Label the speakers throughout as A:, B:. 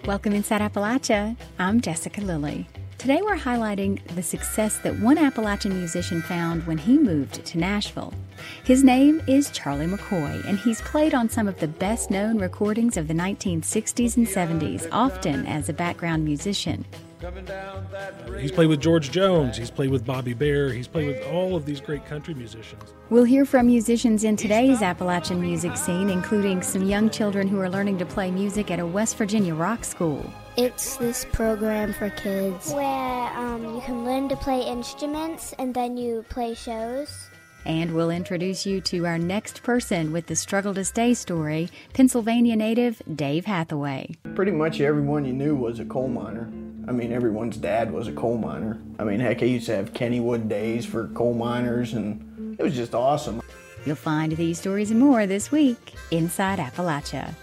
A: Welcome Inside Appalachia. I'm Jessica Lilly. Today we're highlighting the success that one Appalachian musician found when he moved to Nashville. His name is Charlie McCoy, and he's played on some of the best-known recordings of the 1960s and 70s, often as a background musician.
B: He's played with George Jones, he's played with Bobby Bare, he's played with all of these great country musicians.
A: We'll hear from musicians in today's Appalachian music scene, including some young children who are learning to play music at a West Virginia rock school.
C: It's this program for kids where you can learn to play instruments and then you play shows.
A: And we'll introduce you to our next person with the Struggle to Stay story, Pennsylvania native Dave Hathaway.
D: Pretty much everyone you knew was a coal miner. I mean, everyone's dad was a coal miner. I mean, heck, I used to have Kennywood days for coal miners, and it was just awesome.
A: You'll find these stories and more this week Inside Appalachia.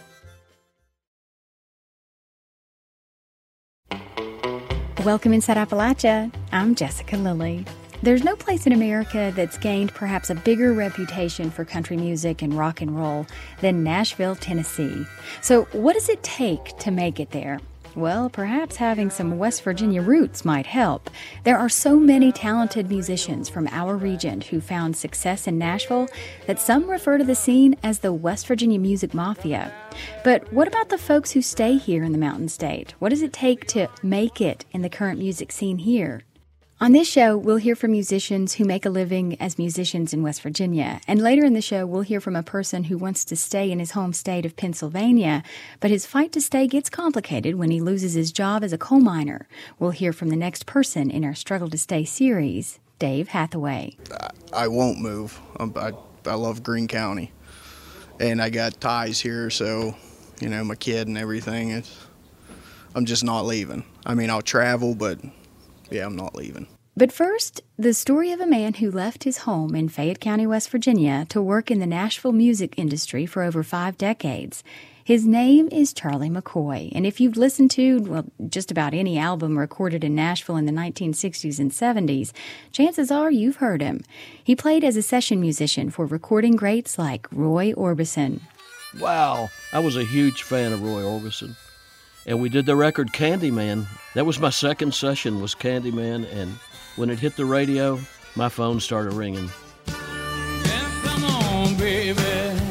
A: Welcome Inside Appalachia. I'm Jessica Lilly. There's no place in America that's gained perhaps a bigger reputation for country music and rock and roll than Nashville, Tennessee. So what does it take to make it there? Well, perhaps having some West Virginia roots might help. There are so many talented musicians from our region who found success in Nashville that some refer to the scene as the West Virginia Music Mafia. But what about the folks who stay here in the Mountain State? What does it take to make it in the current music scene here? On this show, we'll hear from musicians who make a living as musicians in West Virginia. And later in the show, we'll hear from a person who wants to stay in his home state of Pennsylvania, but his fight to stay gets complicated when he loses his job as a coal miner. We'll hear from the next person in our Struggle to Stay series, Dave Hathaway.
D: I won't move. I love Greene County. And I got ties here, so, you know, my kid and everything. I'm just not leaving. I mean, I'll travel, but yeah, I'm not leaving.
A: But first, the story of a man who left his home in Fayette County, West Virginia, to work in the Nashville music industry for over 5 decades. His name is Charlie McCoy, and if you've listened to, just about any album recorded in Nashville in the 1960s and 70s, chances are you've heard him. He played as a session musician for recording greats like Roy Orbison.
E: Wow, I was a huge fan of Roy Orbison. And we did the record Candyman. That was my second session, was Candyman, and when it hit the radio, my phone started ringing.
F: Yeah, come on, baby.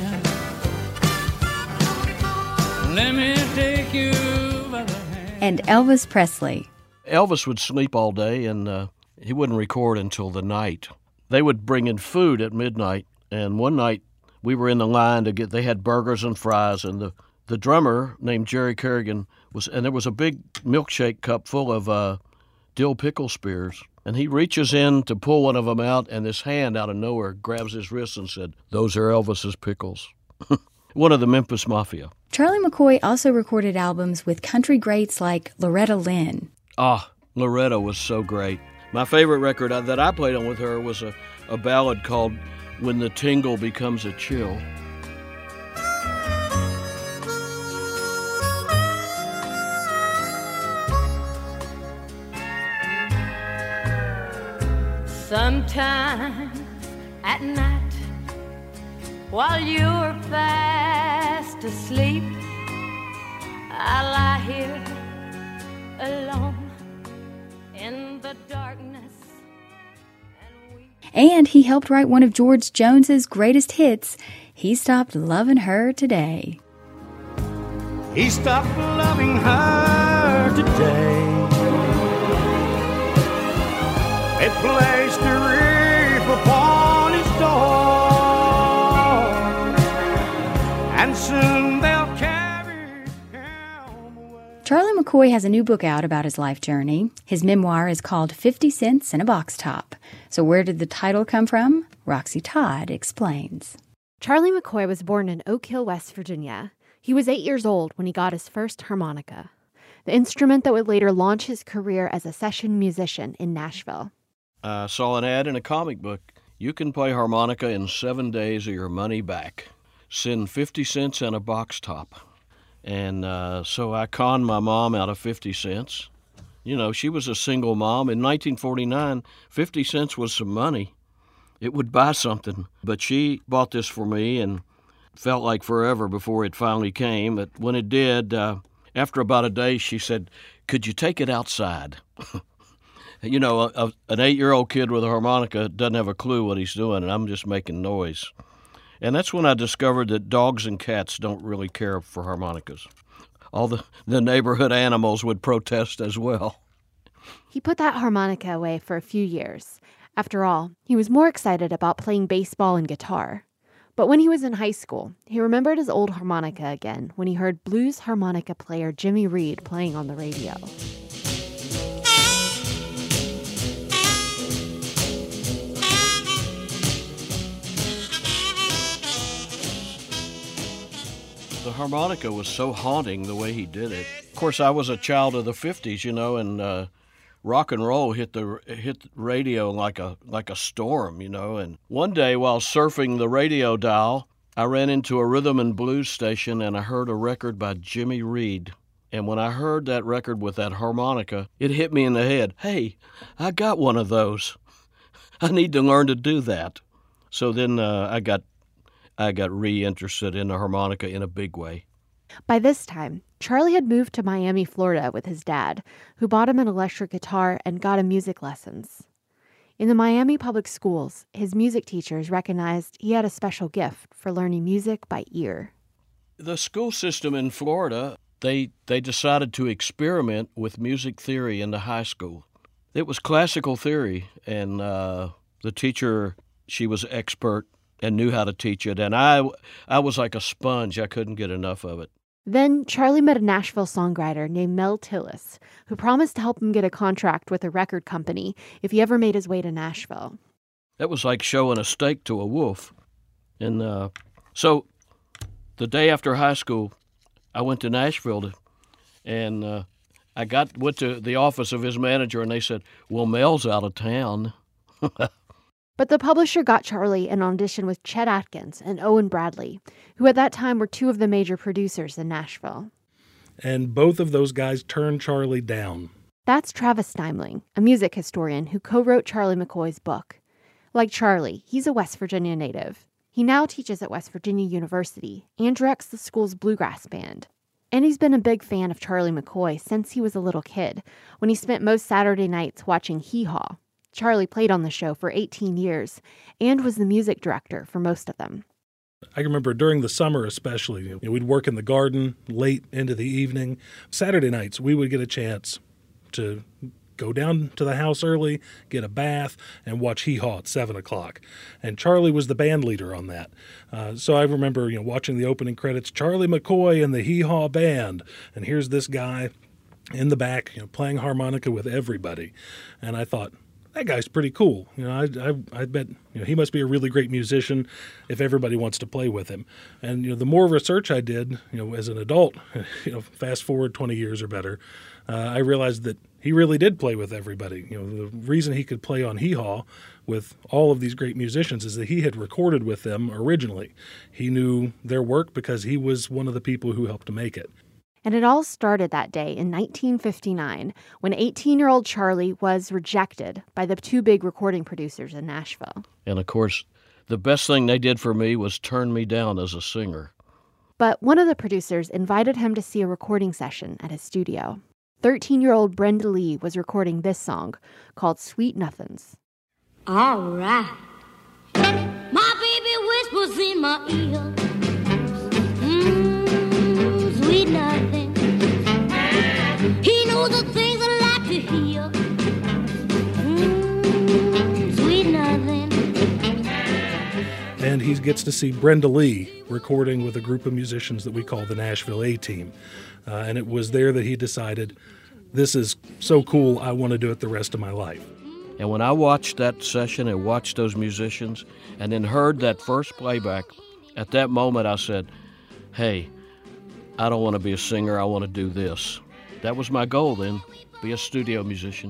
F: Let me take you by the hand.
A: And Elvis Presley.
E: Elvis would sleep all day, and he wouldn't record until the night. They would bring in food at midnight, and one night we were in the line to get, they had burgers and fries, and the drummer named Jerry Kerrigan and there was a big milkshake cup full of dill pickle spears. And he reaches in to pull one of them out, and this hand out of nowhere grabs his wrist and said, "Those are Elvis's pickles." One of the Memphis Mafia.
A: Charlie McCoy also recorded albums with country greats like Loretta Lynn.
E: Loretta was so great. My favorite record that I played on with her was a ballad called When the Tingle Becomes a Chill.
G: Sometimes at night, while you're fast asleep, I lie here alone in the darkness and weep.
A: And he helped write one of George Jones's greatest hits, He Stopped Loving Her Today.
F: He stopped loving her today. It placed a reef upon his door, and soon they'll carry him away.
A: Charlie McCoy has a new book out about his life journey. His memoir is called 50 Cents in a Box Top. So where did the title come from? Roxy Todd explains.
H: Charlie McCoy was born in Oak Hill, West Virginia. He was 8 years old when he got his first harmonica, the instrument that would later launch his career as a session musician in Nashville.
E: I saw an ad in a comic book. You can play harmonica in 7 days or your money back. Send 50 cents and a box top. And so I conned my mom out of 50 cents. You know, she was a single mom. In 1949, 50 cents was some money. It would buy something. But she bought this for me and felt like forever before it finally came. But when it did, After about a day, she said, "Could you take it outside?" You know, an 8-year-old kid with a harmonica doesn't have a clue what he's doing, and I'm just making noise. And that's when I discovered that dogs and cats don't really care for harmonicas. All the neighborhood animals would protest as well.
H: He put that harmonica away for a few years. After all, he was more excited about playing baseball and guitar. But when he was in high school, he remembered his old harmonica again when he heard blues harmonica player Jimmy Reed playing on the radio.
E: The harmonica was so haunting the way he did it. Of course, I was a child of the 50s, you know, and rock and roll hit the radio like a storm, you know. And one day while surfing the radio dial, I ran into a rhythm and blues station and I heard a record by Jimmy Reed. And when I heard that record with that harmonica, it hit me in the head. Hey, I got one of those. I need to learn to do that. So then I got re-interested in the harmonica in a big way.
H: By this time, Charlie had moved to Miami, Florida with his dad, who bought him an electric guitar and got him music lessons. In the Miami public schools, his music teachers recognized he had a special gift for learning music by ear.
E: The school system in Florida, they decided to experiment with music theory in the high school. It was classical theory, and the teacher, she was expert and knew how to teach it, and I was like a sponge. I couldn't get enough of it.
H: Then Charlie met a Nashville songwriter named Mel Tillis, who promised to help him get a contract with a record company if he ever made his way to Nashville.
E: That was like showing a steak to a wolf. And so the day after high school, I went to Nashville, and I went to the office of his manager, and they said, "Well, Mel's out of town."
H: But the publisher got Charlie an audition with Chet Atkins and Owen Bradley, who at that time were two of the major producers in Nashville.
B: And both of those guys turned Charlie down.
H: That's Travis Steimling, a music historian who co-wrote Charlie McCoy's book. Like Charlie, he's a West Virginia native. He now teaches at West Virginia University and directs the school's bluegrass band. And he's been a big fan of Charlie McCoy since he was a little kid, when he spent most Saturday nights watching Hee Haw. Charlie played on the show for 18 years and was the music director for most of them.
B: I remember during the summer especially, we'd work in the garden late into the evening. Saturday nights, we would get a chance to go down to the house early, get a bath, and watch Hee Haw at 7 o'clock. And Charlie was the band leader on that. So I remember watching the opening credits, Charlie McCoy and the Hee Haw Band. And here's this guy in the back playing harmonica with everybody. And I thought, that guy's pretty cool. I bet he must be a really great musician if everybody wants to play with him. And the more research I did, as an adult, fast forward 20 years or better, I realized that he really did play with everybody. The reason he could play on Hee Haw with all of these great musicians is that he had recorded with them originally. He knew their work because he was one of the people who helped to make it.
H: And it all started that day in 1959 when 18-year-old Charlie was rejected by the two big recording producers in Nashville.
E: And of course, the best thing they did for me was turn me down as a singer.
H: But one of the producers invited him to see a recording session at his studio. 13-year-old Brenda Lee was recording this song called Sweet Nothings.
G: All right. My baby whispers in my ear. Sweet nothing. He knows the things I like to hear. Sweet nothing.
B: And he gets to see Brenda Lee recording with a group of musicians that we call the Nashville A-Team. And it was there that he decided, this is so cool, I want to do it the rest of my life.
E: And when I watched that session and watched those musicians and then heard that first playback, at that moment I said, hey, I don't want to be a singer, I want to do this. That was my goal then, be a studio musician.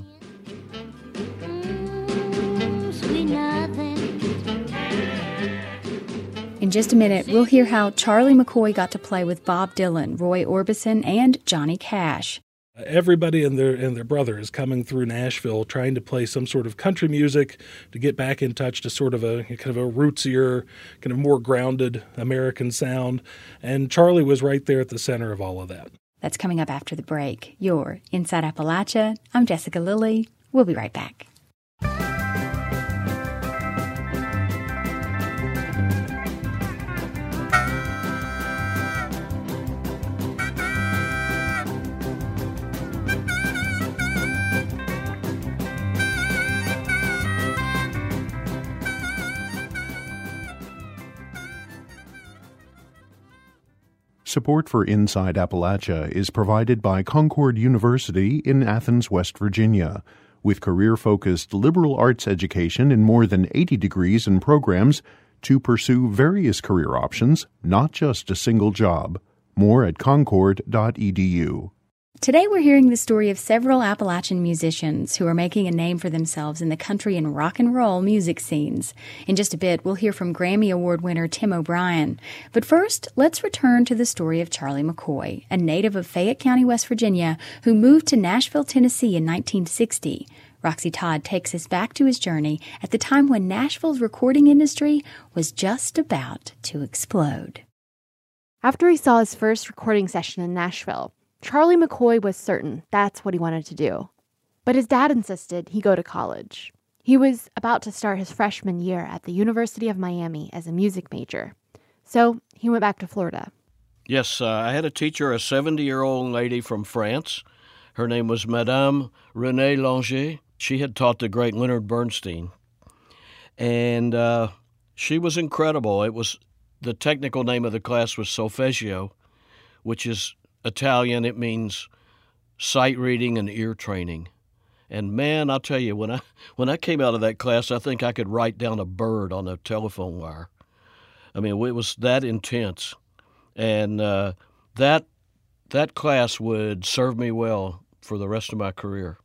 A: In just a minute, we'll hear how Charlie McCoy got to play with Bob Dylan, Roy Orbison, and Johnny Cash.
B: Everybody and their brother is coming through Nashville trying to play some sort of country music to get back in touch to sort of a kind of a rootsier, kind of more grounded American sound. And Charlie was right there at the center of all of that.
A: That's coming up after the break. You're Inside Appalachia. I'm Jessica Lilly. We'll be right back.
I: Support for Inside Appalachia is provided by Concord University in Athens, West Virginia. With career-focused liberal arts education in more than 80 degrees and programs to pursue various career options, not just a single job. More at concord.edu.
A: Today we're hearing the story of several Appalachian musicians who are making a name for themselves in the country and rock and roll music scenes. In just a bit, we'll hear from Grammy Award winner Tim O'Brien. But first, let's return to the story of Charlie McCoy, a native of Fayette County, West Virginia, who moved to Nashville, Tennessee in 1960. Roxy Todd takes us back to his journey at the time when Nashville's recording industry was just about to explode.
H: After he saw his first recording session in Nashville, Charlie McCoy was certain that's what he wanted to do. But his dad insisted he go to college. He was about to start his freshman year at the University of Miami as a music major. So he went back to Florida.
E: Yes, I had a teacher, a 70-year-old lady from France. Her name was Madame Renée Langer. She had taught the great Leonard Bernstein. And she was incredible. The technical name of the class was solfeggio, which is Italian. It means sight reading and ear training. And man, I'll tell you, when I came out of that class, I think I could write down a bird on a telephone wire. I mean, it was that intense. And that class would serve me well for the rest of my career.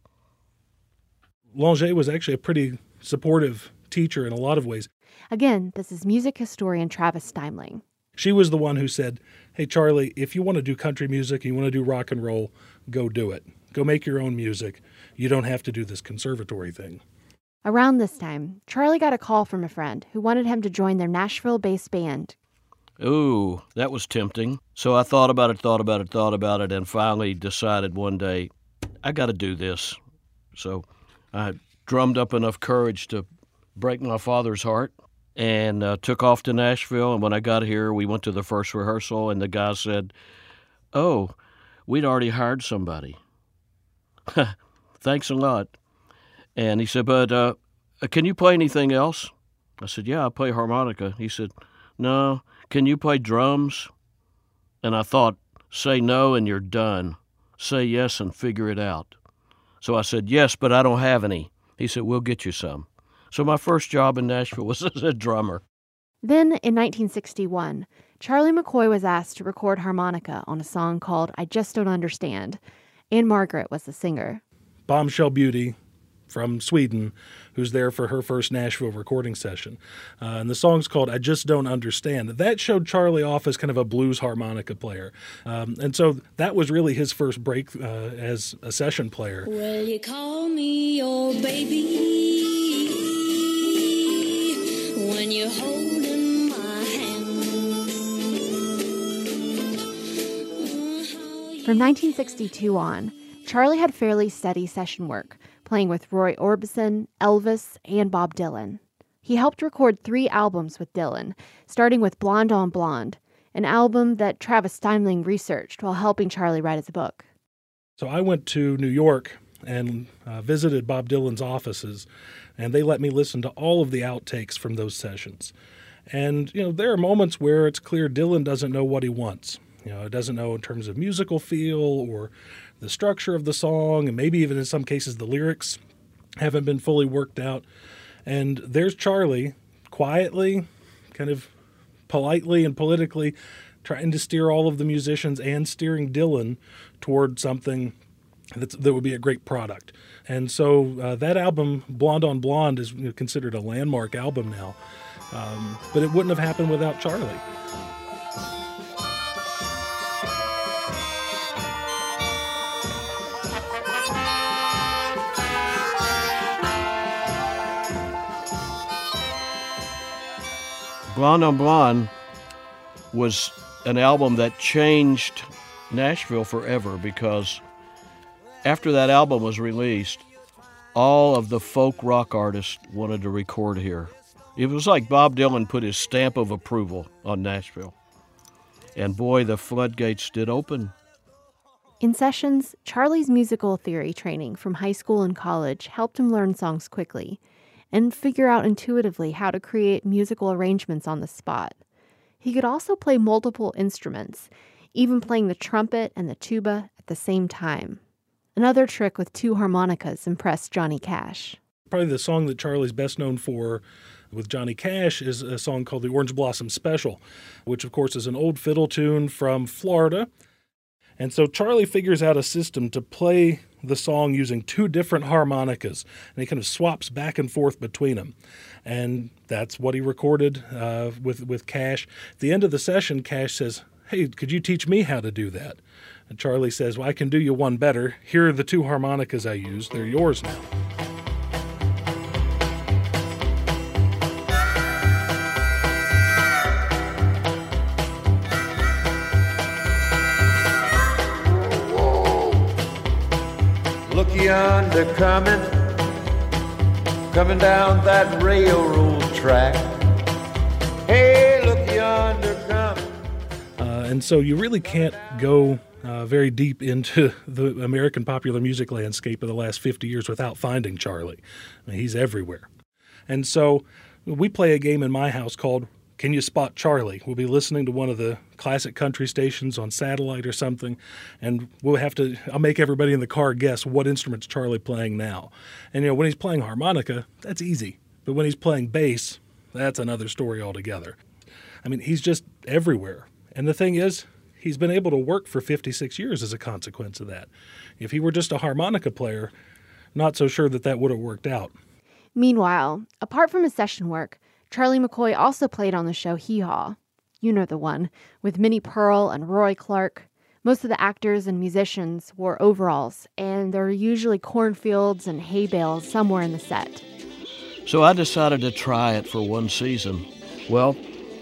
B: Langer was actually a pretty supportive teacher in a lot of ways.
H: Again, this is music historian Travis Steimling.
B: She was the one who said, hey, Charlie, if you want to do country music, you want to do rock and roll, go do it. Go make your own music. You don't have to do this conservatory thing.
H: Around this time, Charlie got a call from a friend who wanted him to join their Nashville-based band.
E: Ooh, that was tempting. So I thought about it, and finally decided one day, I got to do this. So I drummed up enough courage to break my father's heart and took off to Nashville. And when I got here, we went to the first rehearsal, and the guy said, oh, we'd already hired somebody. Thanks a lot. And he said, but can you play anything else? I said, yeah, I play harmonica. He said, no, can you play drums? And I thought, say no and you're done. Say yes and figure it out. So I said, yes, but I don't have any. He said, we'll get you some. So my first job in Nashville was as a drummer.
H: Then, in 1961, Charlie McCoy was asked to record harmonica on a song called I Just Don't Understand. Anne Margaret was the singer.
B: Bombshell Beauty from Sweden, who's there for her first Nashville recording session. And the song's called I Just Don't Understand. That showed Charlie off as kind of a blues harmonica player. And so that was really his first break as a session player.
G: Will you call me your baby when you're holding my hand?
H: From 1962 on, Charlie had fairly steady session work, playing with Roy Orbison, Elvis, and Bob Dylan. He helped record 3 albums with Dylan, starting with Blonde on Blonde, an album that Travis Steimling researched while helping Charlie write his book.
B: So I went to New York and visited Bob Dylan's offices, and they let me listen to all of the outtakes from those sessions. And, there are moments where it's clear Dylan doesn't know what he wants. Doesn't know in terms of musical feel or the structure of the song, and maybe even in some cases the lyrics haven't been fully worked out. And there's Charlie, quietly, kind of politely and politically, trying to steer all of the musicians and steering Dylan toward something that would be a great product. And so that album, Blonde on Blonde, is considered a landmark album now. But it wouldn't have happened without Charlie.
E: Blonde on Blonde was an album that changed Nashville forever because after that album was released, all of the folk rock artists wanted to record here. It was like Bob Dylan put his stamp of approval on Nashville. And boy, the floodgates did open.
H: In sessions, Charlie's musical theory training from high school and college helped him learn songs quickly and figure out intuitively how to create musical arrangements on the spot. He could also play multiple instruments, even playing the trumpet and the tuba at the same time. Another trick with two harmonicas impressed Johnny Cash.
B: Probably the song that Charlie's best known for with Johnny Cash is a song called the Orange Blossom Special, which of course is an old fiddle tune from Florida. And so Charlie figures out a system to play the song using two different harmonicas, and he kind of swaps back and forth between them. And that's what he recorded with Cash. At the end of the session, Cash says, "Hey, could you teach me how to do that?" And Charlie says, "Well, I can do you one better. Here are the two harmonicas I used. They're yours now."
J: Look yonder coming down that railroad track. Hey, look yonder coming.
B: And so you really can't go very deep into the American popular music landscape of the last 50 years without finding Charlie. I mean, he's everywhere. And so we play a game in my house called Can You Spot Charlie? We'll be listening to one of the classic country stations on satellite or something, and I'll make everybody in the car guess what instrument's Charlie playing now. And, when he's playing harmonica, that's easy. But when he's playing bass, that's another story altogether. I mean, he's just everywhere. And the thing is, he's been able to work for 56 years as a consequence of that. If he were just a harmonica player, not so sure that would have worked out.
H: Meanwhile, apart from his session work, Charlie McCoy also played on the show Hee Haw. You know the one, with Minnie Pearl and Roy Clark. Most of the actors and musicians wore overalls, and there were usually cornfields and hay bales somewhere in the set.
E: So I decided to try it for one season. Well,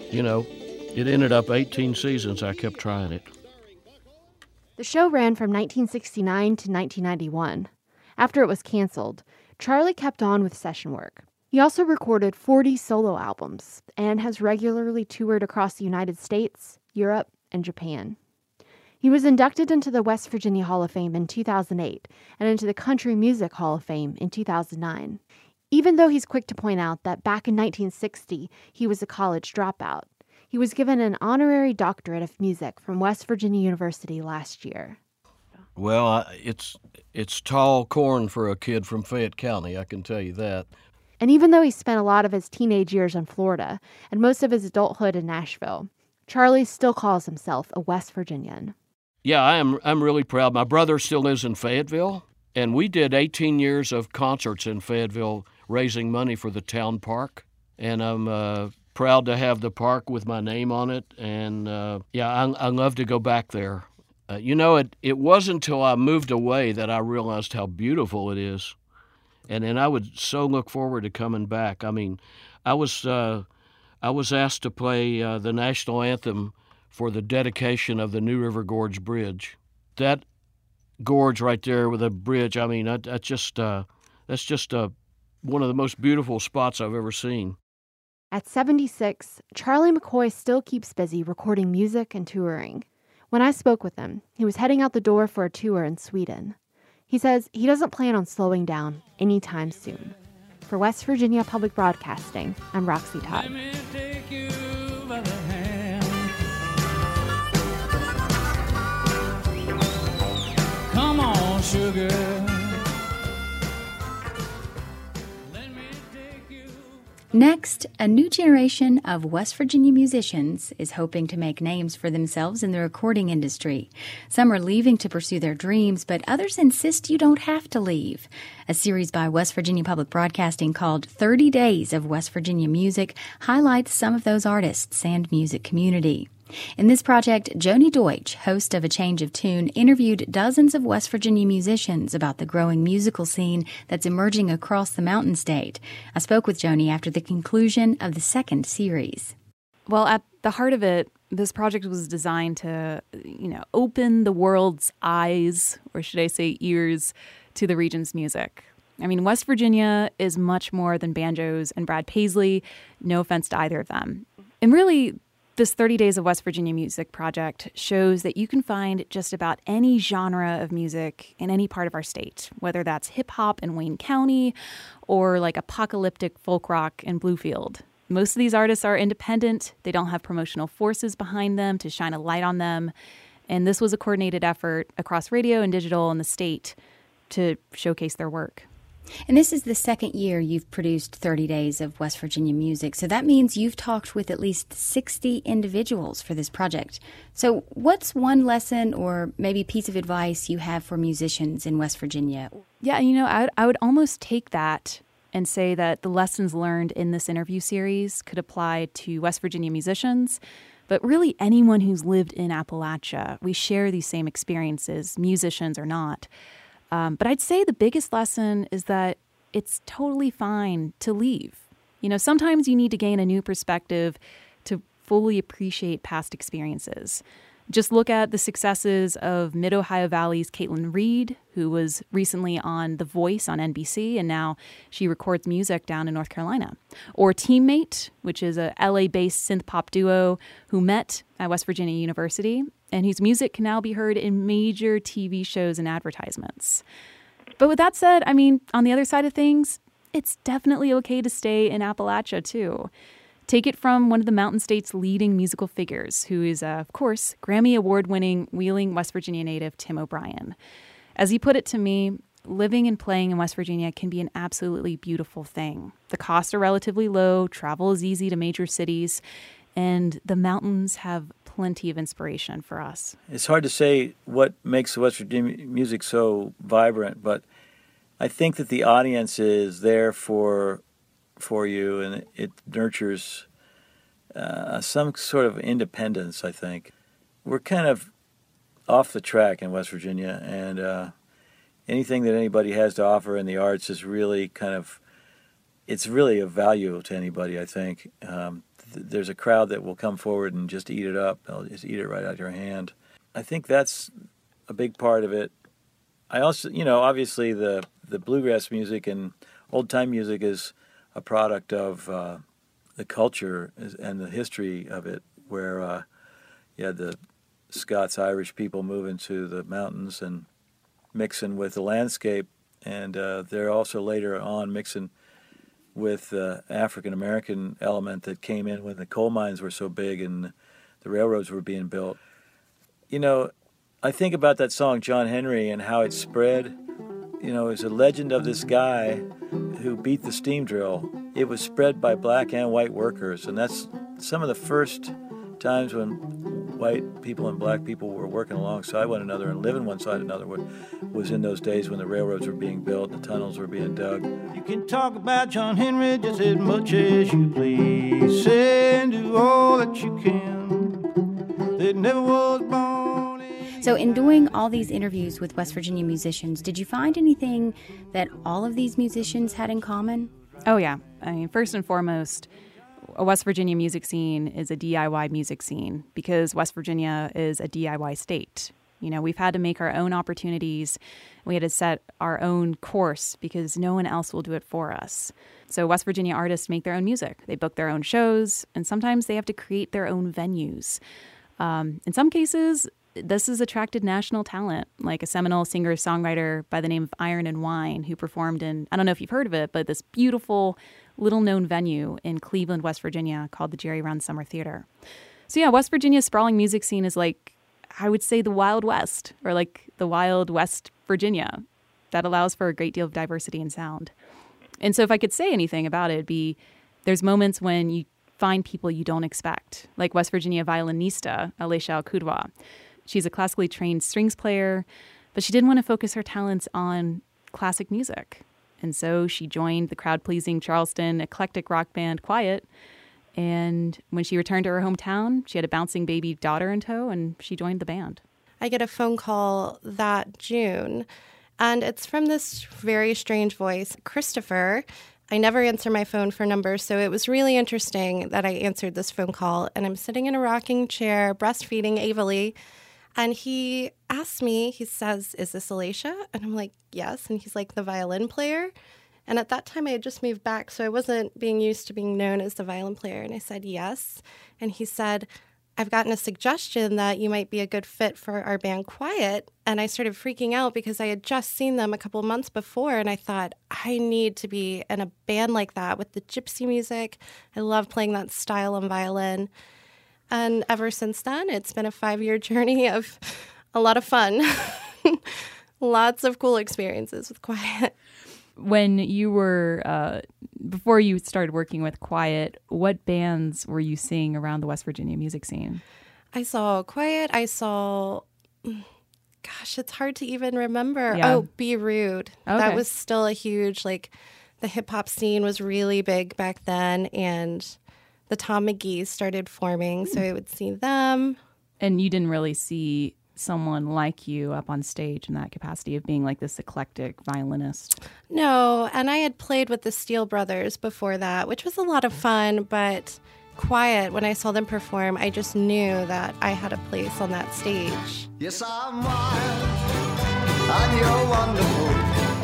E: it ended up 18 seasons. I kept trying it.
H: The show ran from 1969 to 1991. After it was canceled, Charlie kept on with session work. He also recorded 40 solo albums and has regularly toured across the United States, Europe, and Japan. He was inducted into the West Virginia Hall of Fame in 2008 and into the Country Music Hall of Fame in 2009. Even though he's quick to point out that back in 1960 he was a college dropout, he was given an honorary doctorate of music from West Virginia University last year.
E: Well, it's tall corn for a kid from Fayette County, I can tell you that.
H: And even though he spent a lot of his teenage years in Florida and most of his adulthood in Nashville, Charlie still calls himself a West Virginian.
E: Yeah, I'm really proud. My brother still lives in Fayetteville, and we did 18 years of concerts in Fayetteville raising money for the town park. And I'm proud to have the park with my name on it. And I love to go back there. It wasn't until I moved away that I realized how beautiful it is. And I would so look forward to coming back. I mean, I was asked to play the national anthem for the dedication of the New River Gorge Bridge. That gorge right there with a bridge, I mean, that's just one of the most beautiful spots I've ever seen.
H: At 76, Charlie McCoy still keeps busy recording music and touring. When I spoke with him, he was heading out the door for a tour in Sweden. He says he doesn't plan on slowing down anytime soon. For West Virginia Public Broadcasting, I'm Roxy Todd.
F: Let me take you by the hand. Come on, sugar.
A: Next, a new generation of West Virginia musicians is hoping to make names for themselves in the recording industry. Some are leaving to pursue their dreams, but others insist you don't have to leave. A series by West Virginia Public Broadcasting called 30 Days of West Virginia Music highlights some of those artists and music community. In this project, Joni Deutsch, host of A Change of Tune, interviewed dozens of West Virginia musicians about the growing musical scene that's emerging across the Mountain State. I spoke with Joni after the conclusion of the second series.
K: Well, at the heart of it, this project was designed to, open the world's eyes, or should I say ears, to the region's music. I mean, West Virginia is much more than banjos and Brad Paisley. No offense to either of them. And really, this 30 Days of West Virginia Music project shows that you can find just about any genre of music in any part of our state, whether that's hip-hop in Wayne County or like apocalyptic folk rock in Bluefield. Most of these artists are independent. They don't have promotional forces behind them to shine a light on them. And this was a coordinated effort across radio and digital in the state to showcase their work.
A: And this is the second year you've produced 30 Days of West Virginia Music. So that means you've talked with at least 60 individuals for this project. So what's one lesson or maybe piece of advice you have for musicians in West Virginia?
K: Yeah, I would almost take that and say that the lessons learned in this interview series could apply to West Virginia musicians, but really anyone who's lived in Appalachia. We share these same experiences, musicians or not. But I'd say the biggest lesson is that it's totally fine to leave. Sometimes you need to gain a new perspective to fully appreciate past experiences. Just look at the successes of Mid-Ohio Valley's Caitlin Reed, who was recently on The Voice on NBC, and now she records music down in North Carolina. Or Teammate, which is a LA-based synth-pop duo who met at West Virginia University, and whose music can now be heard in major TV shows and advertisements. But with that said, on the other side of things, it's definitely okay to stay in Appalachia, too. Take it from one of the Mountain State's leading musical figures, who is, of course, Grammy Award-winning Wheeling, West Virginia native Tim O'Brien. As he put it to me, living and playing in West Virginia can be an absolutely beautiful thing. The costs are relatively low, travel is easy to major cities, and the mountains have plenty of inspiration for us.
L: It's hard to say what makes West Virginia music so vibrant, but I think that the audience is there for you, and it nurtures some sort of independence, I think. We're kind of off the track in West Virginia, and anything that anybody has to offer in the arts is really it's really of value to anybody, I think. There's a crowd that will come forward and just eat it up. They'll just eat it right out of your hand. I think that's a big part of it. I also, obviously the bluegrass music and old-time music is a product of the culture and the history of it, where you had the Scots-Irish people moving to the mountains and mixing with the landscape, and they're also later on mixing with the African-American element that came in when the coal mines were so big and the railroads were being built. I think about that song, John Henry, and how it spread. It's a legend of this guy who beat the steam drill. It was spread by black and white workers, and that's some of the first times when white people and black people were working alongside one another and living one side another was in those days when the railroads were being built and the tunnels were being dug.
F: You can talk about John Henry just as much as you please. Say and do all that you can. That never was born.
A: So in doing all these interviews with West Virginia musicians, did you find anything that all of these musicians had in common?
K: Oh, yeah. First and foremost, a West Virginia music scene is a DIY music scene because West Virginia is a DIY state. We've had to make our own opportunities. We had to set our own course because no one else will do it for us. So West Virginia artists make their own music. They book their own shows, and sometimes they have to create their own venues. In some cases, this has attracted national talent, like a seminal singer-songwriter by the name of Iron and Wine, who performed in, I don't know if you've heard of it, but this beautiful, little-known venue in Cleveland, West Virginia called the Jerry Run Summer Theater. So yeah, West Virginia's sprawling music scene is like, I would say, the Wild West, or like the Wild West Virginia. That allows for a great deal of diversity in sound. And so if I could say anything about it, it'd be there's moments when you find people you don't expect, like West Virginia violinista Alicia Alcudwa. She's a classically trained strings player, but she didn't want to focus her talents on classic music. And so she joined the crowd-pleasing Charleston eclectic rock band Quiet. And when she returned to her hometown, she had a bouncing baby daughter in tow, and she joined the band.
M: I get a phone call that June, and it's from this very strange voice, Christopher. I never answer my phone for numbers, so it was really interesting that I answered this phone call. And I'm sitting in a rocking chair, breastfeeding Avely. And he asked me, he says, "Is this Alicia?" And I'm like, "Yes." And he's like, "The violin player?" And at that time, I had just moved back, so I wasn't being used to being known as the violin player. And I said, "Yes." And he said, "I've gotten a suggestion that you might be a good fit for our band Quiet." And I started freaking out because I had just seen them a couple months before, and I thought, I need to be in a band like that with the gypsy music. I love playing that style on violin. And ever since then, it's been a 5-year journey of a lot of fun. Lots of cool experiences with Quiet.
K: When you were, before you started working with Quiet, what bands were you seeing around the West Virginia music scene?
M: I saw Quiet. I saw, gosh, it's hard to even remember.
K: Yeah.
M: Oh, Be Rude.
K: Okay.
M: That was still a huge, the hip-hop scene was really big back then, and the Tom McGee's started forming, so I would see them.
K: And you didn't really see someone like you up on stage in that capacity of being like this eclectic violinist?
M: No, and I had played with the Steel Brothers before that, which was a lot of fun, but Quiet, when I saw them perform, I just knew that I had a place on that stage.
N: Yes, I'm wild, and you're wonderful.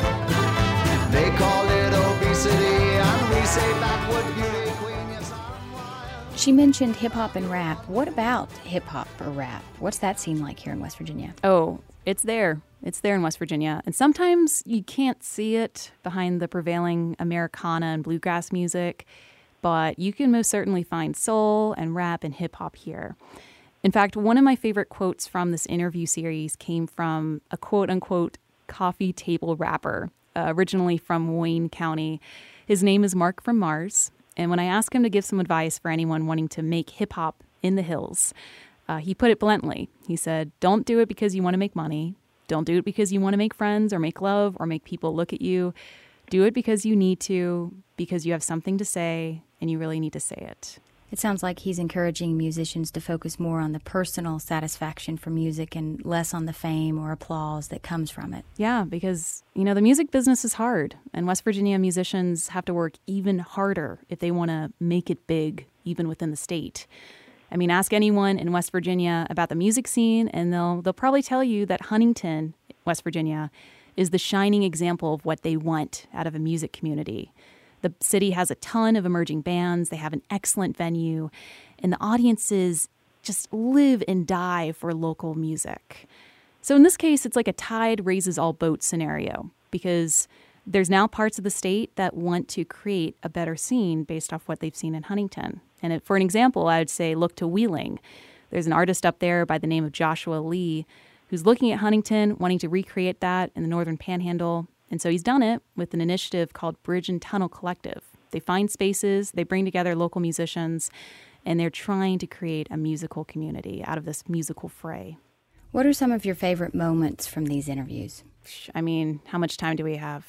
N: They call it obesity, and we say backward beauty queen. Yes, I'm wild.
A: She mentioned hip-hop and rap. What about hip-hop or rap? What's that scene like here in West Virginia?
K: Oh, it's there. It's there in West Virginia. And sometimes you can't see it behind the prevailing Americana and bluegrass music, but you can most certainly find soul and rap and hip-hop here. In fact, one of my favorite quotes from this interview series came from a quote-unquote coffee table rapper, originally from Wayne County. His name is Mark from Mars, and when I asked him to give some advice for anyone wanting to make hip-hop in the hills, he put it bluntly. He said, "Don't do it because you want to make money. Don't do it because you want to make friends or make love or make people look at you. Do it because you need to, because you have something to say, and you really need to say it."
A: It sounds like he's encouraging musicians to focus more on the personal satisfaction from music and less on the fame or applause that comes from it.
K: Yeah, because, the music business is hard, and West Virginia musicians have to work even harder if they want to make it big, even within the state. I mean, ask anyone in West Virginia about the music scene, and they'll probably tell you that Huntington, West Virginia, is the shining example of what they want out of a music community. The city has a ton of emerging bands. They have an excellent venue, and the audiences just live and die for local music. So in this case, it's like a tide raises all boats scenario, because there's now parts of the state that want to create a better scene based off what they've seen in Huntington. And for an example, I would say look to Wheeling. There's an artist up there by the name of Joshua Lee who's looking at Huntington, wanting to recreate that in the Northern Panhandle. And so he's done it with an initiative called Bridge and Tunnel Collective. They find spaces, they bring together local musicians, and they're trying to create a musical community out of this musical fray.
A: What are some of your favorite moments from these interviews?
K: I mean, how much time do we have?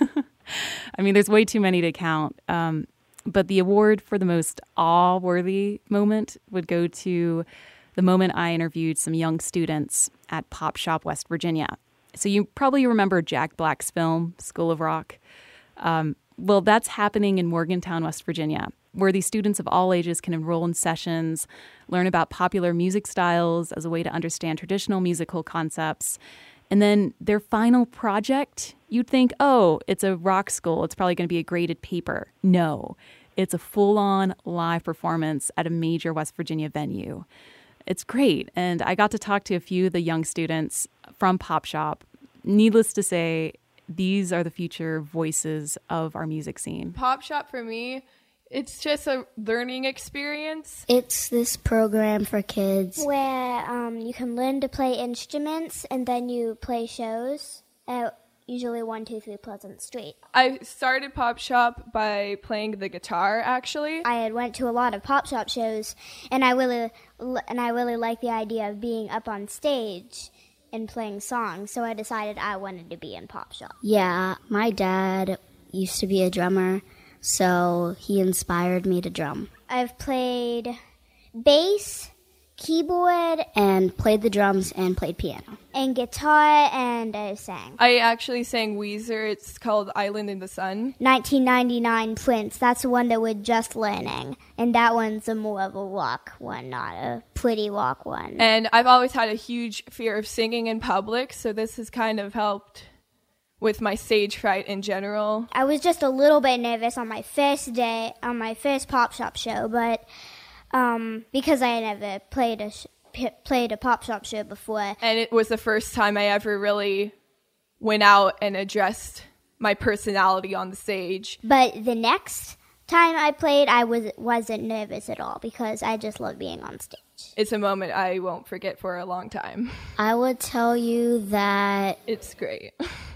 K: There's way too many to count. But the award for the most awe-worthy moment would go to the moment I interviewed some young students at Pop Shop, West Virginia. So you probably remember Jack Black's film, School of Rock. Well, that's happening in Morgantown, West Virginia, where these students of all ages can enroll in sessions, learn about popular music styles as a way to understand traditional musical concepts. And then their final project, you'd think, oh, it's a rock school. It's probably going to be a graded paper. No, it's a full-on live performance at a major West Virginia venue. It's great. And I got to talk to a few of the young students from Pop Shop. Needless to say, these are the future voices of our music scene.
O: Pop Shop for me, it's just a learning experience.
C: It's this program for kids where you can learn to play instruments and then you play shows at usually 123 Pleasant Street.
O: I started Pop Shop by playing the guitar, actually.
C: I had went to a lot of Pop Shop shows, and I really liked the idea of being up on stage and playing songs, so I decided I wanted to be in Pop Shop. Yeah, my dad used to be a drummer, so he inspired me to drum. I've played bass, keyboard and played the drums and played piano. And guitar, and I sang.
O: I actually sang Weezer. It's called Island in the Sun.
C: 1999 Prince. That's the one that we're just learning. And that one's a more of a rock one, not a pretty rock one.
O: And I've always had a huge fear of singing in public, so this has kind of helped with my stage fright in general.
C: I was just a little bit nervous on my first day, on my first Pop Shop show, but because I had never played a Pop Shop show before.
O: And it was the first time I ever really went out and addressed my personality on the stage.
C: But the next time I played, I wasn't nervous at all because I just love being on stage.
O: It's a moment I won't forget for a long time.
C: I would tell you that
O: it's great.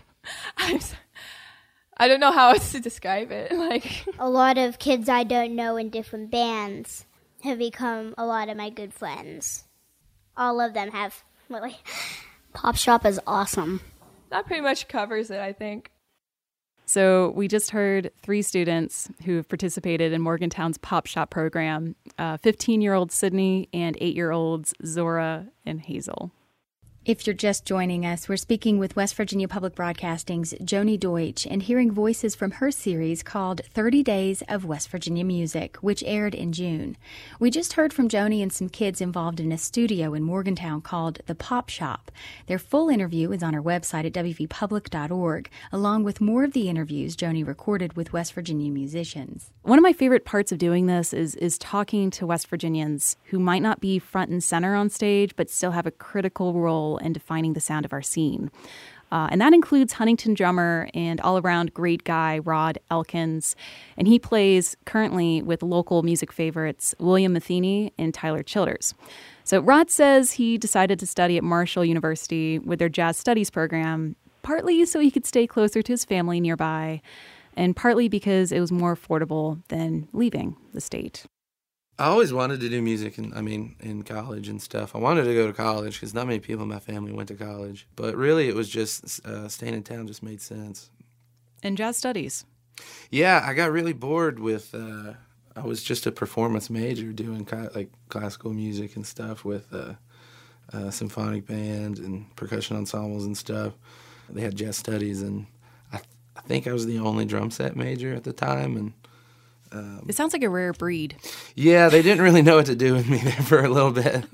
O: I don't know how else to describe it. Like,
C: a lot of kids I don't know in different bands have become a lot of my good friends. All of them have, really. Pop Shop is awesome.
O: That pretty much covers it, I think.
K: So we just heard 3 students who have participated in Morgantown's Pop Shop program, 15-year-old Sydney and 8-year-olds Zora and Hazel.
A: If you're just joining us, we're speaking with West Virginia Public Broadcasting's Joni Deutsch and hearing voices from her series called 30 Days of West Virginia Music, which aired in June. We just heard from Joni and some kids involved in a studio in Morgantown called The Pop Shop. Their full interview is on our website at wvpublic.org, along with more of the interviews Joni recorded with West Virginia musicians.
K: One of my favorite parts of doing this is talking to West Virginians who might not be front and center on stage, but still have a critical role in defining the sound of our scene. And that includes Huntington drummer and all-around great guy Rod Elkins. And he plays currently with local music favorites William Matheny and Tyler Childers. So Rod says he decided to study at Marshall University with their jazz studies program, partly so he could stay closer to his family nearby, and partly because it was more affordable than leaving the state.
P: I always wanted to do music, in college and stuff. I wanted to go to college because not many people in my family went to college. But really, it was just staying in town just made sense.
K: And jazz studies?
P: Yeah, I got really bored with. I was just a performance major doing classical music and stuff with symphonic band and percussion ensembles and stuff. They had jazz studies, and I think I was the only drum set major at the time, and.
K: It sounds like a rare breed.
P: Yeah, they didn't really know what to do with me there for a little bit.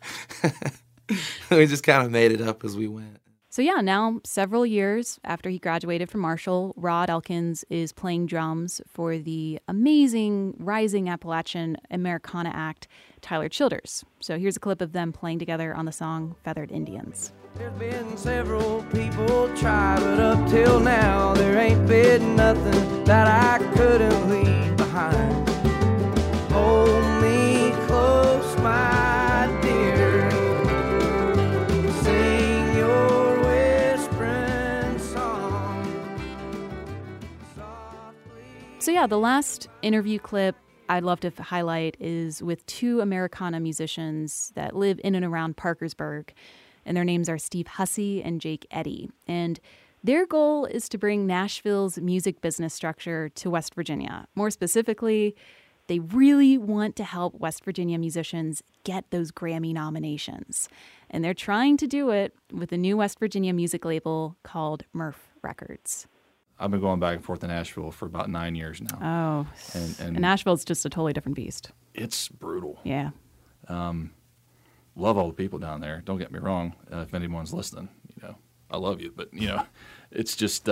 P: We just kind of made it up as we went.
K: So yeah, now several years after he graduated from Marshall, Rod Elkins is playing drums for the amazing rising Appalachian Americana act, Tyler Childers. So here's a clip of them playing together on the song Feathered Indians.
Q: There's been several people try, but up till now there ain't been nothing that I couldn't leave behind. Hold me close, my dear. Sing your whispering song.
K: So yeah, the last interview clip I'd love to highlight is with 2 Americana musicians that live in and around Parkersburg. And their names are Steve Hussey and Jake Eddy. And their goal is to bring Nashville's music business structure to West Virginia. More specifically, they really want to help West Virginia musicians get those Grammy nominations. And they're trying to do it with a new West Virginia music label called Murph Records.
R: I've been going back and forth to Nashville for about 9 years now.
K: Oh, and Nashville's just a totally different beast.
R: It's brutal.
K: Yeah.
R: Love all the people down there. Don't get me wrong. If anyone's listening, I love you. But, it's just,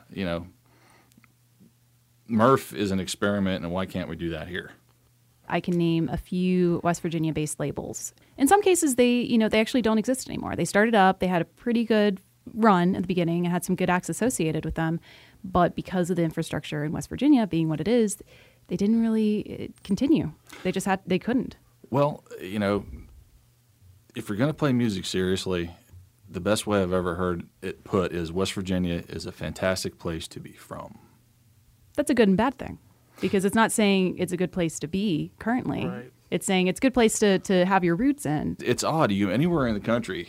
R: Murph is an experiment, and why can't we do that here?
K: I can name a few West Virginia-based labels. In some cases, they actually don't exist anymore. They started up, they had a pretty good run at the beginning and had some good acts associated with them. But because of the infrastructure in West Virginia being what it is, they didn't really continue. They couldn't.
R: Well, if you're going to play music seriously, the best way I've ever heard it put is West Virginia is a fantastic place to be from.
K: That's a good and bad thing, because it's not saying it's a good place to be currently. Right. It's saying it's a good place to have your roots in.
R: It's odd. Anywhere in the country,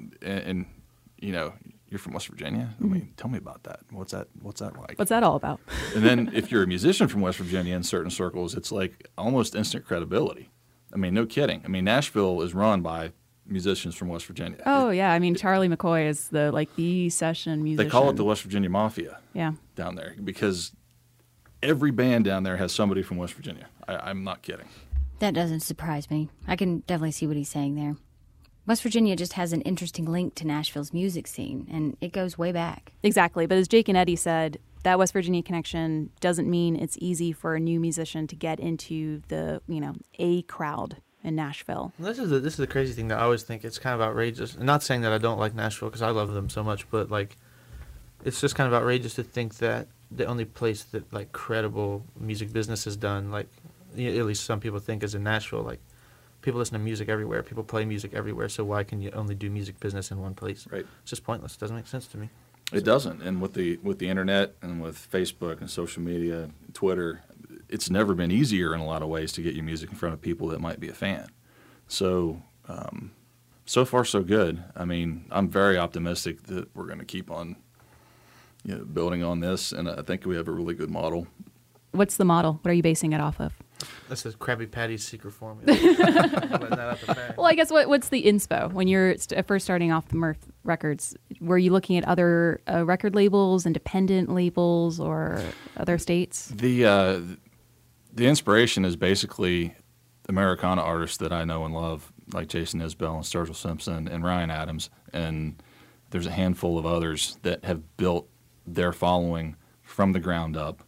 R: you're from West Virginia. Tell me about that. What's that like?
K: What's that all about?
R: And then if you're a musician from West Virginia in certain circles, it's like almost instant credibility. I mean, no kidding. I mean, Nashville is run by musicians from West Virginia.
K: Oh, yeah. I mean, Charlie McCoy is the session musician.
R: They call it the West Virginia Mafia
K: down
R: there because every band down there has somebody from West Virginia. I'm not kidding.
A: That doesn't surprise me. I can definitely see what he's saying there. West Virginia just has an interesting link to Nashville's music scene, and it goes way back.
K: Exactly. But as Jake and Eddie said, that West Virginia connection doesn't mean it's easy for a new musician to get into the, A crowd in Nashville.
S: This is the crazy thing that I always think it's kind of outrageous. And not saying that I don't like Nashville because I love them so much, but like, it's just kind of outrageous to think that the only place that like credible music business is done, like at least some people think, is in Nashville. Like, people listen to music everywhere, people play music everywhere. So why can you only do music business in one place?
R: Right.
S: It's just pointless. It doesn't make sense to me.
R: It doesn't. And with the internet and with Facebook and social media, and Twitter, it's never been easier in a lot of ways to get your music in front of people that might be a fan. So, so far so good. I mean, I'm very optimistic that we're going to keep on, building on this, and I think we have a really good model.
K: What's the model? What are you basing it off of?
S: That's the Krabby Patty's secret formula.
K: Well, I guess what's the inspo when you're first starting off the Mirth Records? Were you looking at other record labels, independent labels, or other states?
R: The inspiration is basically Americana artists that I know and love, like Jason Isbell and Sturgill Simpson and Ryan Adams, and there's a handful of others that have built their following from the ground up.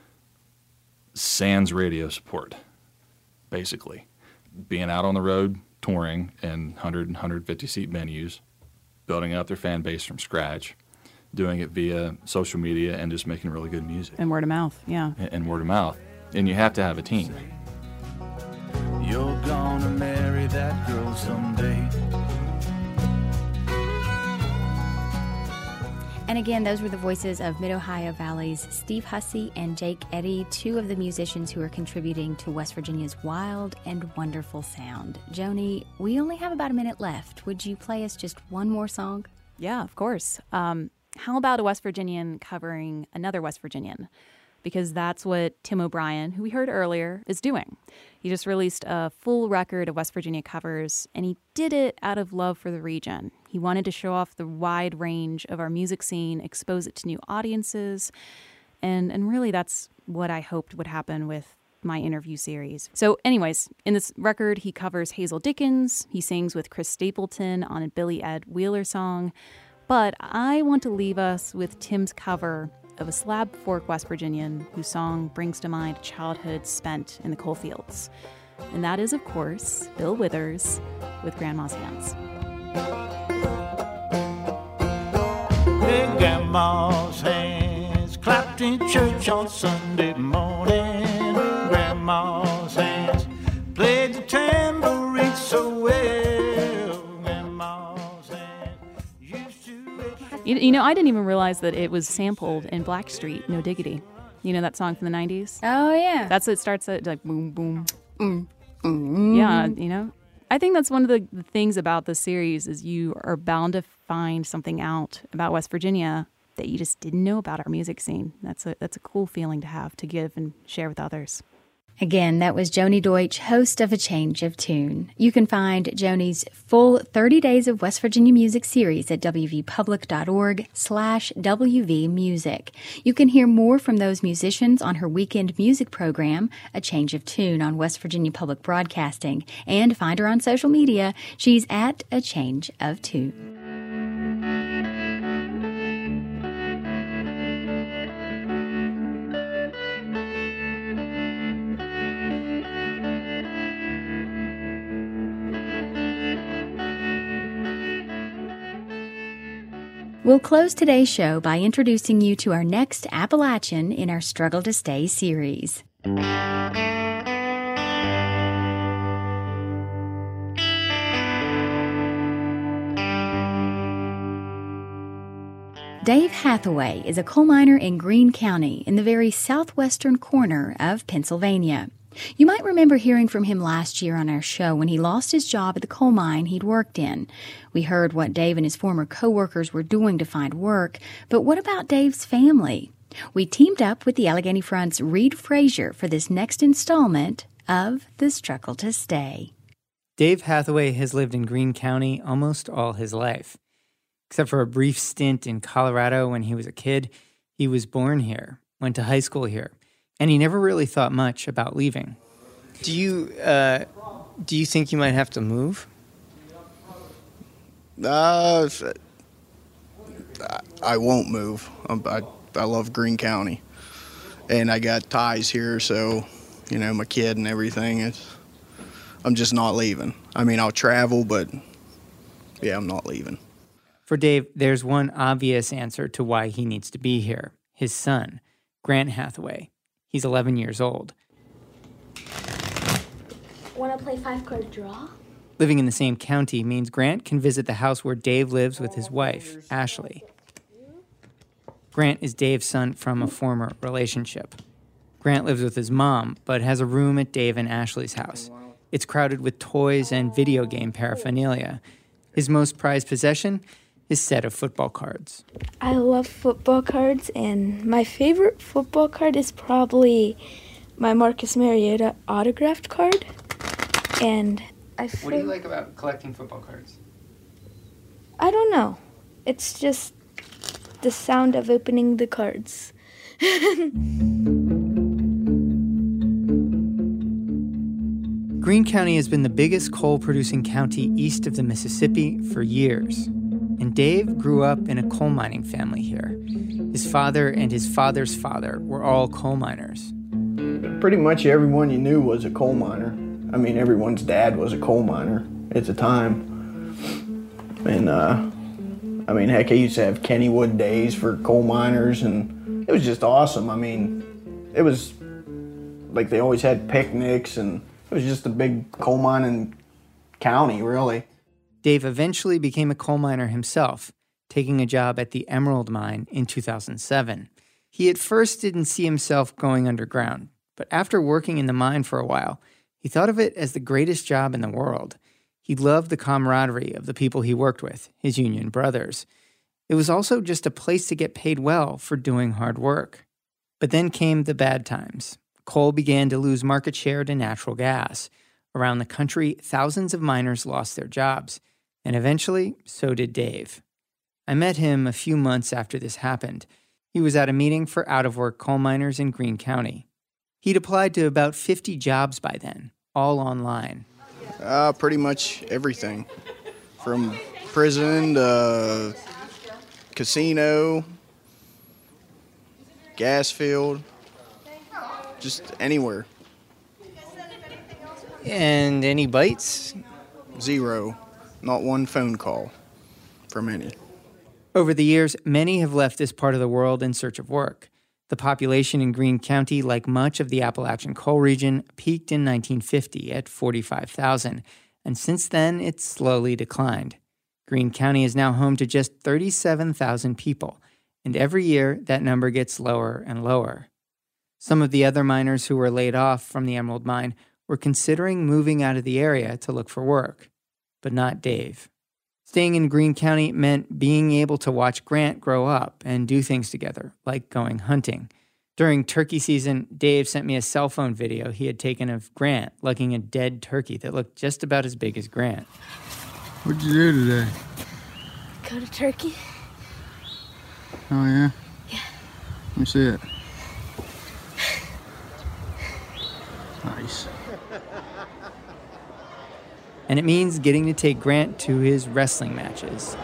R: Sans radio support, basically. Being out on the road, touring in 100 and 150-seat venues, building up their fan base from scratch, doing it via social media, and just making really good music.
K: And word of mouth, yeah.
R: And word of mouth. And you have to have a team.
Q: You're gonna marry that girl someday.
A: And again, those were the voices of Mid-Ohio Valley's Steve Hussey and Jake Eddy, two of the musicians who are contributing to West Virginia's wild and wonderful sound. Joni, we only have about a minute left. Would you play us just one more song?
K: Yeah, of course. How about a West Virginian covering another West Virginian? Because that's what Tim O'Brien, who we heard earlier, is doing. He just released a full record of West Virginia covers, and he did it out of love for the region. He wanted to show off the wide range of our music scene, expose it to new audiences, and really that's what I hoped would happen with my interview series. So anyways, in this record, he covers Hazel Dickens, he sings with Chris Stapleton on a Billy Ed Wheeler song, but I want to leave us with Tim's cover of a Slab Fork West Virginian whose song brings to mind childhood spent in the coal fields. And that is, of course, Bill Withers with Grandma's Hands.
F: Hey, Grandma's hands clapped in church on Sunday morning. Grandma's hands played the tambourine so well. Grandma's hands used to...
K: You know, I didn't even realize that it was sampled in Blackstreet, No Diggity. You know that song from the 90s?
A: Oh, yeah.
K: That's it starts at like boom, boom. Yeah, you know. I think that's one of the things about the series is you are bound to find something out about West Virginia that you just didn't know about our music scene. That's a cool feeling to have, to give and share with others.
A: Again, that was Joni Deutsch, host of A Change of Tune. You can find Joni's full 30 Days of West Virginia Music series at wvpublic.org/wvmusic. You can hear more from those musicians on her weekend music program, A Change of Tune, on West Virginia Public Broadcasting, and find her on social media. She's at A Change of Tune. We'll close today's show by introducing you to our next Appalachian in our Struggle to Stay series. Dave Hathaway is a coal miner in Greene County in the very southwestern corner of Pennsylvania. You might remember hearing from him last year on our show when he lost his job at the coal mine he'd worked in. We heard what Dave and his former co-workers were doing to find work, but what about Dave's family? We teamed up with the Allegheny Front's Reed Frazier for this next installment of The Struggle to Stay.
T: Dave Hathaway has lived in Greene County almost all his life. Except for a brief stint in Colorado when he was a kid, he was born here, went to high school here, and he never really thought much about leaving. Do you think you might have to move?
D: I won't move. I love Greene County, and I got ties here, so, you know, my kid and everything. I'm just not leaving. I mean, I'll travel, but yeah, I'm not leaving.
T: For Dave, there's one obvious answer to why he needs to be here. His son, Grant Hathaway. He's 11 years old.
C: Want to play 5-card draw?
T: Living in the same county means Grant can visit the house where Dave lives with his wife, Ashley. Grant is Dave's son from a former relationship. Grant lives with his mom, but has a room at Dave and Ashley's house. It's crowded with toys and video game paraphernalia. His most prized possession? His set of football cards.
U: I love football cards, and my favorite football card is probably my Marcus Mariota autographed card. And
T: What do you like about collecting football cards?
U: I don't know. It's just the sound of opening the cards.
T: Greene County has been the biggest coal-producing county east of the Mississippi for years. And Dave grew up in a coal mining family here. His father and his father's father were all coal miners.
D: Pretty much everyone you knew was a coal miner. I mean, everyone's dad was a coal miner at the time. And, I mean, heck, I used to have Kennywood days for coal miners, and it was just awesome. I mean, it was like they always had picnics, and it was just a big coal mining county, really.
T: Dave eventually became a coal miner himself, taking a job at the Emerald Mine in 2007. He at first didn't see himself going underground, but after working in the mine for a while, he thought of it as the greatest job in the world. He loved the camaraderie of the people he worked with, his union brothers. It was also just a place to get paid well for doing hard work. But then came the bad times. Coal began to lose market share to natural gas. Around the country, thousands of miners lost their jobs. And eventually, so did Dave. I met him a few months after this happened. He was at a meeting for out-of-work coal miners in Greene County. He'd applied to about 50 jobs by then, all online.
D: Pretty much everything. From prison to casino, gas field, just anywhere.
T: And any bites?
D: Zero. Not one phone call from any.
T: Over the years, many have left this part of the world in search of work. The population in Greene County, like much of the Appalachian coal region, peaked in 1950 at 45,000, and since then it's slowly declined. Greene County is now home to just 37,000 people, and every year that number gets lower and lower. Some of the other miners who were laid off from the Emerald Mine were considering moving out of the area to look for work, but not Dave. Staying in Greene County meant being able to watch Grant grow up and do things together, like going hunting. During turkey season, Dave sent me a cell phone video he had taken of Grant lugging a dead turkey that looked just about as big as Grant.
V: What'd you do today?
U: Go to Turkey.
V: Oh, yeah?
U: Yeah.
V: Let me see it. Nice.
T: And it means getting to take Grant to his wrestling matches.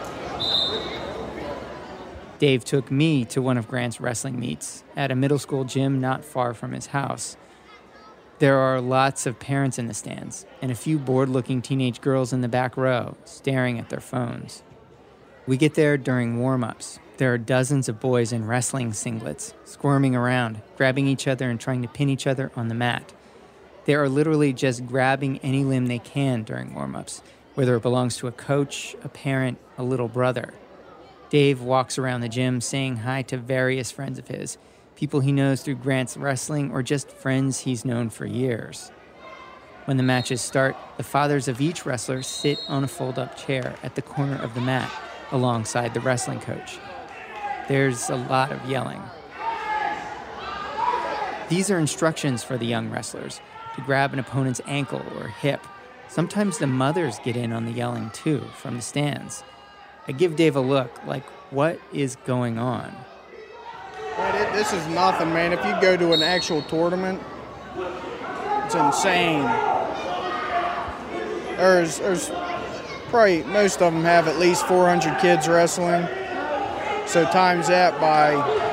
T: Dave took me to one of Grant's wrestling meets at a middle school gym not far from his house. There are lots of parents in the stands and a few bored-looking teenage girls in the back row staring at their phones. We get there during warm-ups. There are dozens of boys in wrestling singlets, squirming around, grabbing each other and trying to pin each other on the mat. They are literally just grabbing any limb they can during warm-ups, whether it belongs to a coach, a parent, a little brother. Dave walks around the gym saying hi to various friends of his, people he knows through Grant's wrestling or just friends he's known for years. When the matches start, the fathers of each wrestler sit on a fold-up chair at the corner of the mat alongside the wrestling coach. There's a lot of yelling. These are instructions for the young wrestlers to grab an opponent's ankle or hip, Sometimes the mothers get in on the yelling too, from the stands. I give Dave a look, like, what is going on?
D: Man, this is nothing, man. If you go to an actual tournament, it's insane. There's probably, most of them have at least 400 kids wrestling. So times that by,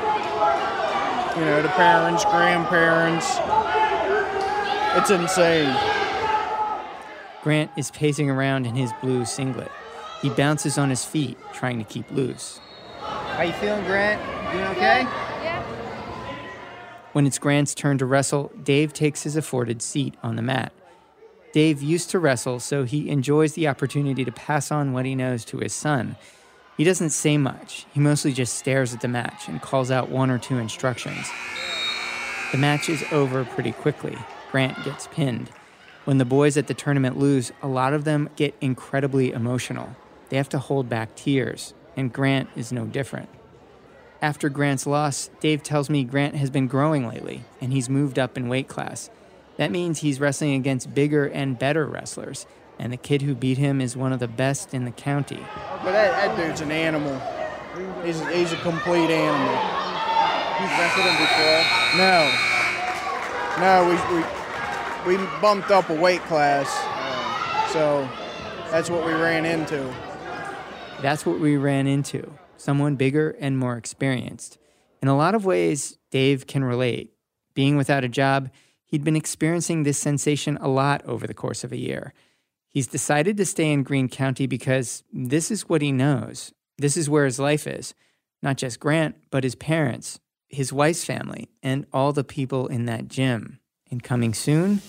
D: the parents, grandparents. It's insane.
T: Grant is pacing around in his blue singlet. He bounces on his feet, trying to keep loose.
V: How you feeling, Grant? Doing okay?
U: Yeah.
T: When it's Grant's turn to wrestle, Dave takes his afforded seat on the mat. Dave used to wrestle, so he enjoys the opportunity to pass on what he knows to his son. He doesn't say much. He mostly just stares at the match and calls out 1 or 2 instructions. The match is over pretty quickly. Grant gets pinned. When the boys at the tournament lose, a lot of them get incredibly emotional. They have to hold back tears, and Grant is no different. After Grant's loss, Dave tells me Grant has been growing lately, and he's moved up in weight class. That means he's wrestling against bigger and better wrestlers, and the kid who beat him is one of the best in the county.
D: But that dude's an animal. He's a complete animal.
V: You've wrestled him before?
D: No, we bumped up a weight class, so that's what we ran into.
T: That's what we ran into. Someone bigger and more experienced. In a lot of ways, Dave can relate. Being without a job, he'd been experiencing this sensation a lot over the course of a year. He's decided to stay in Greene County because this is what he knows. This is where his life is. Not just Grant, but his parents, his wife's family, and all the people in that gym. And coming soon?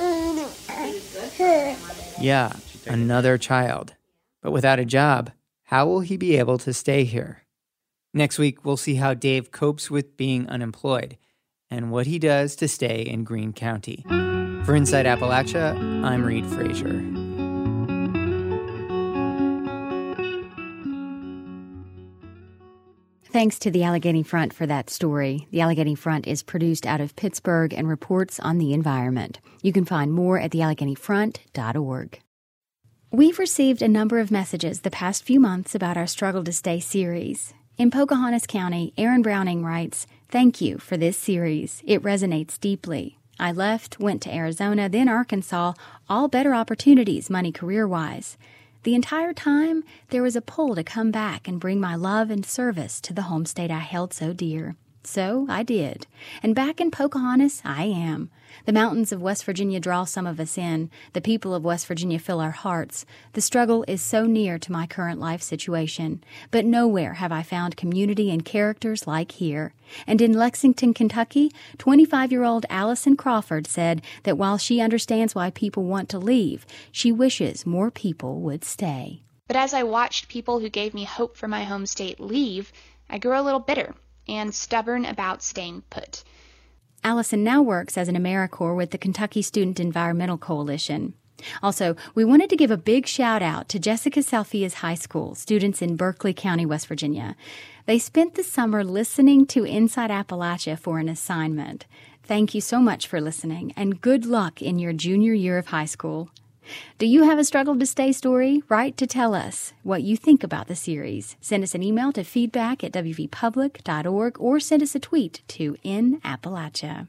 T: Yeah, another child. But without a job, how will he be able to stay here? Next week, we'll see how Dave copes with being unemployed and what he does to stay in Greene County. For Inside Appalachia, I'm Reed Frazier.
A: Thanks to the Allegheny Front for that story. The Allegheny Front is produced out of Pittsburgh and reports on the environment. You can find more at thealleghenyfront.org. We've received a number of messages the past few months about our Struggle to Stay series. In Pocahontas County, Aaron Browning writes, "Thank you for this series. It resonates deeply. I left, went to Arizona, then Arkansas, all better opportunities money career-wise. The entire time, there was a pull to come back and bring my love and service to the home state I held so dear. So I did. And back in Pocahontas, I am. The mountains of West Virginia draw some of us in. The people of West Virginia fill our hearts. The struggle is so near to my current life situation. But nowhere have I found community and characters like here. And in Lexington, Kentucky, 25-year-old Allison Crawford said that while she understands why people want to leave, she wishes more people would stay.
G: But as I watched people who gave me hope for my home state leave, I grew a little bitter and stubborn about staying put.
A: Allison now works as an AmeriCorps with the Kentucky Student Environmental Coalition. Also, we wanted to give a big shout-out to Jessica Salfia's high school, students in Berkeley County, West Virginia. They spent the summer listening to Inside Appalachia for an assignment. Thank you so much for listening, and good luck in your junior year of high school. Do you have a Struggle to Stay story? Write to tell us what you think about the series. Send us an email to feedback@wvpublic.org or send us a tweet to In Appalachia.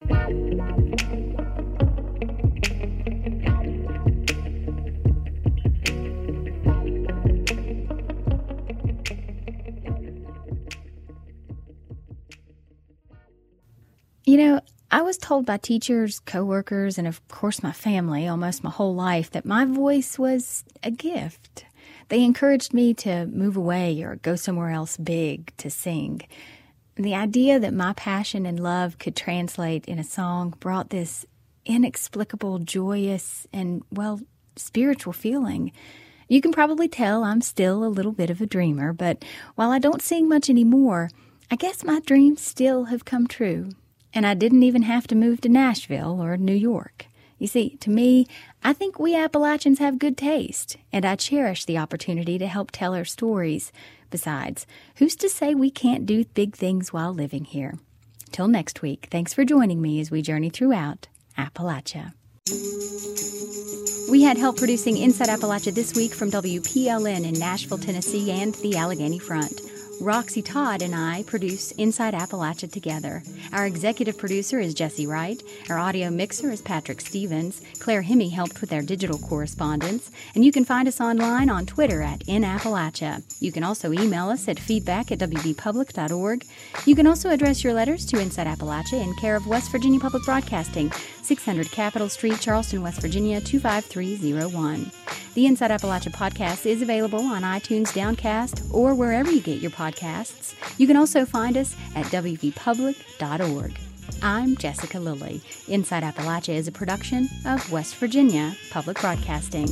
A: You know, I was told by teachers, coworkers, and of course my family almost my whole life that my voice was a gift. They encouraged me to move away or go somewhere else big to sing. The idea that my passion and love could translate in a song brought this inexplicable, joyous, and, well, spiritual feeling. You can probably tell I'm still a little bit of a dreamer, but while I don't sing much anymore, I guess my dreams still have come true. And I didn't even have to move to Nashville or New York. You see, to me, I think we Appalachians have good taste, and I cherish the opportunity to help tell our stories. Besides, who's to say we can't do big things while living here? Till next week, thanks for joining me as we journey throughout Appalachia. We had help producing Inside Appalachia this week from WPLN in Nashville, Tennessee, and the Allegheny Front. Roxy Todd and I produce Inside Appalachia together. Our executive producer is Jesse Wright. Our audio mixer is Patrick Stevens. Claire Hemme helped with our digital correspondence. And you can find us online on Twitter at InAppalachia. You can also email us at feedback@wvpublic.org. You can also address your letters to Inside Appalachia in care of West Virginia Public Broadcasting, 600 Capitol Street, Charleston, West Virginia, 25301. The Inside Appalachia podcast is available on iTunes, Downcast, or wherever you get your podcasts. You can also find us at wvpublic.org. I'm Jessica Lilly. Inside Appalachia is a production of West Virginia Public Broadcasting.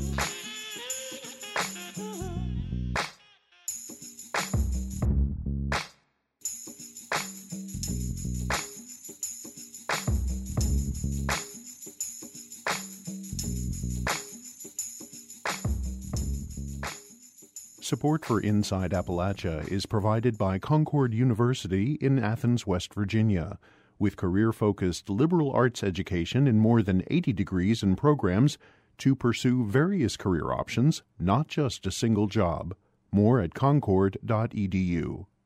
I: Support for Inside Appalachia is provided by Concord University in Athens, West Virginia, with career-focused liberal arts education in more than 80 degrees and programs to pursue various career options, not just a single job. More at concord.edu.